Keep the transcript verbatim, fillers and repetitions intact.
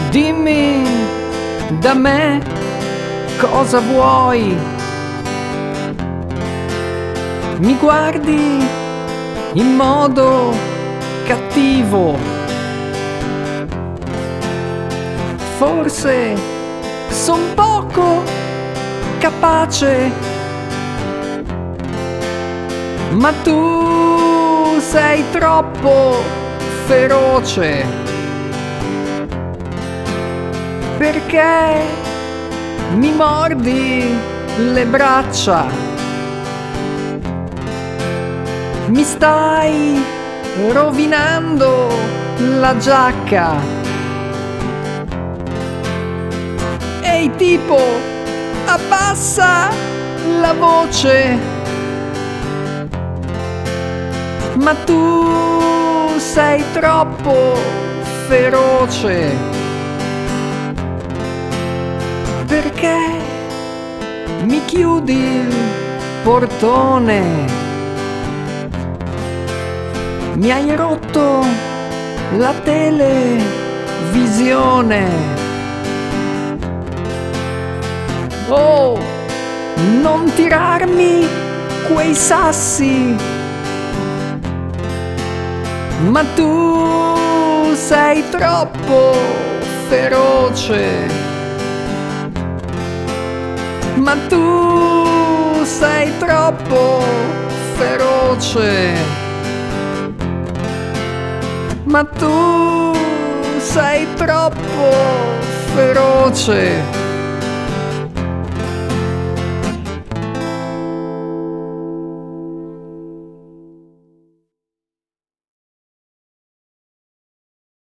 Dimmi da me cosa vuoi. Mi guardi in modo cattivo. Forse son poco capace, ma tu sei troppo feroce. Perché mi mordi le braccia? Mi stai rovinando la giacca. Ehi tipo, abbassa la voce. Ma tu sei troppo feroce. Perché mi chiudi il portone? Mi hai rotto la televisione. Oh, non tirarmi quei sassi. Ma tu sei troppo feroce. Ma tu sei troppo feroce. Ma tu sei troppo feroce.